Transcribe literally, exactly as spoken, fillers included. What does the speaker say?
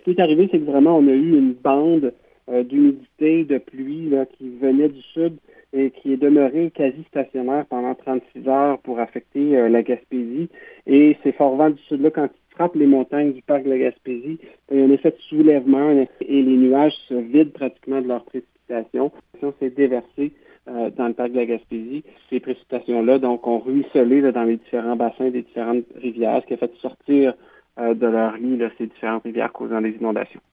qui est arrivé, c'est que vraiment, on a eu une bande euh, d'humidité, de pluie là, qui venait du sud et qui est demeurée quasi stationnaire pendant trente-six heures pour affecter euh, la Gaspésie. Et ces forts vents du sud-là, quand ils frappent les montagnes du parc de la Gaspésie, il y a un effet de soulèvement et les nuages se vident pratiquement de leurs précipitations. On s'est déversé euh, dans le parc de la Gaspésie. Ces précipitations-là, donc, ont ruisselé là, dans les différents bassins des différentes rivières, ce qui a fait sortir euh, de leur lit là, ces différentes rivières causant des inondations.